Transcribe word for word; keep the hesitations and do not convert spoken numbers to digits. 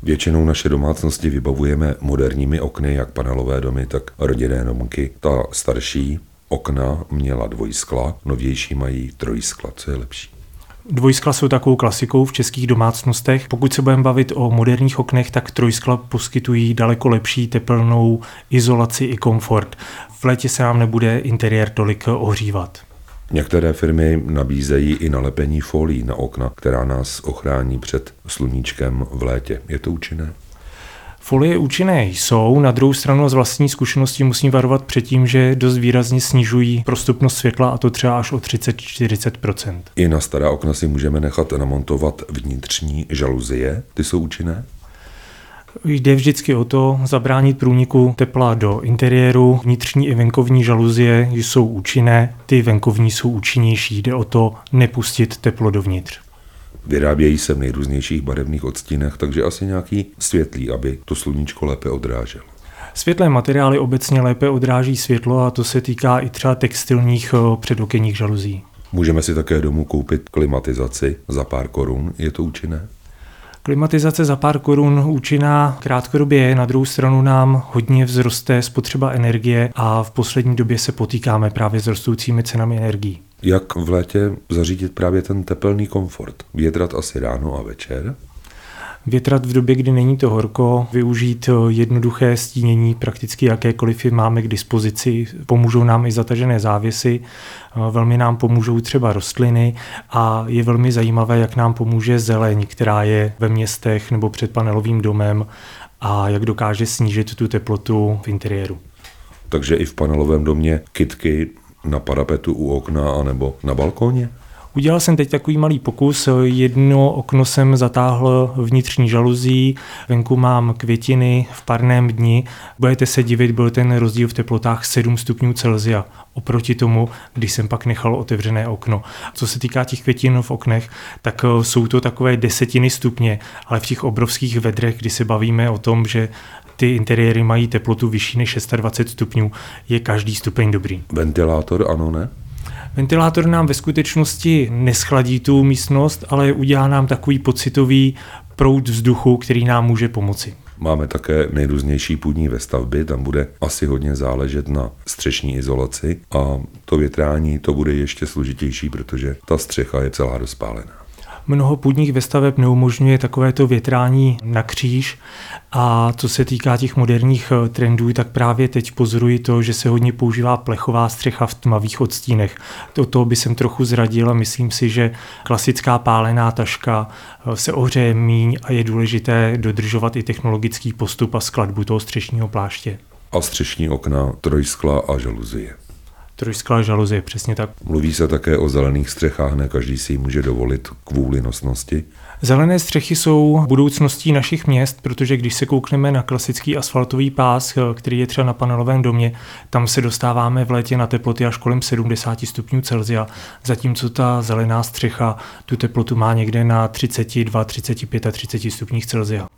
Většinou naše domácnosti vybavujeme moderními okny, jak panelové domy, tak rodinné domky. Ta starší okna měla dvojskla, novější mají trojskla. Co je lepší? Dvojskla jsou takovou klasikou v českých domácnostech. Pokud se budeme bavit o moderních oknech, tak trojskla poskytují daleko lepší tepelnou izolaci i komfort. V létě se nám nebude interiér tolik ohřívat. Některé firmy nabízejí i nalepení folií na okna, která nás ochrání před sluníčkem v létě. Je to účinné? Folie účinné jsou, na druhou stranu z vlastní zkušenosti musím varovat před tím, že dost výrazně snižují prostupnost světla, a to třeba až o třicet až čtyřicet procent. I na stará okna si můžeme nechat namontovat vnitřní žaluzie. Ty jsou účinné? Jde vždycky o to zabránit průniku tepla do interiéru. Vnitřní i venkovní žaluzie jsou účinné, ty venkovní jsou účinnější. Jde o to nepustit teplo dovnitř. Vyrábějí se v nejrůznějších barevných odstínech, takže asi nějaký světlý, aby to sluníčko lépe odráželo. Světlé materiály obecně lépe odráží světlo a to se týká i třeba textilních předokenních žaluzí. Můžeme si také domů koupit klimatizaci za pár korun. Je to účinné? Klimatizace za pár korun účinná krátkodobě je, na druhou stranu nám hodně vzroste spotřeba energie a v poslední době se potýkáme právě s rostoucími cenami energií. Jak v létě zařídit právě ten tepelný komfort? Větrat asi ráno a večer? Větrat v době, kdy není to horko, využít jednoduché stínění, prakticky jakékoliv máme k dispozici. Pomůžou nám i zatažené závěsy, velmi nám pomůžou třeba rostliny a je velmi zajímavé, jak nám pomůže zeleň, která je ve městech nebo před panelovým domem a jak dokáže snížit tu teplotu v interiéru. Takže i v panelovém domě kytky na parapetu u okna anebo na balkóně? Udělal jsem teď takový malý pokus, jedno okno jsem zatáhl vnitřní žaluzí, venku mám květiny v parném dni. Budete se divit, byl ten rozdíl v teplotách sedm stupňů Celsia oproti tomu, když jsem pak nechal otevřené okno. Co se týká těch květin v oknech, tak jsou to takové desetiny stupně, ale v těch obrovských vedrech, kdy se bavíme o tom, že ty interiéry mají teplotu vyšší než dvacet šest stupňů, je každý stupeň dobrý. Ventilátor ano, ne? Ventilátor nám ve skutečnosti neschladí tu místnost, ale udělá nám takový pocitový proud vzduchu, který nám může pomoci. Máme také nejrůznější půdní ve stavbě, tam bude asi hodně záležet na střešní izolaci a to větrání to bude ještě složitější, protože ta střecha je celá rozpálená. Mnoho půdních vestaveb neumožňuje takovéto větrání na kříž a co se týká těch moderních trendů, tak právě teď pozoruji to, že se hodně používá plechová střecha v tmavých odstínech. O to by jsem trochu zradil a myslím si, že klasická pálená taška se ohřeje míň a je důležité dodržovat i technologický postup a skladbu toho střešního pláště. A střešní okna, trojskla a žaluzie. Trojsklá žaluzie, přesně tak. Mluví se také o zelených střechách, ne každý si ji může dovolit kvůli nosnosti. Zelené střechy jsou budoucností našich měst, protože když se koukneme na klasický asfaltový pás, který je třeba na panelovém domě, tam se dostáváme v létě na teploty až kolem sedmdesát stupňů Celsia, zatímco ta zelená střecha tu teplotu má někde na třicet dva, třicet pět a třicet stupních Celsia.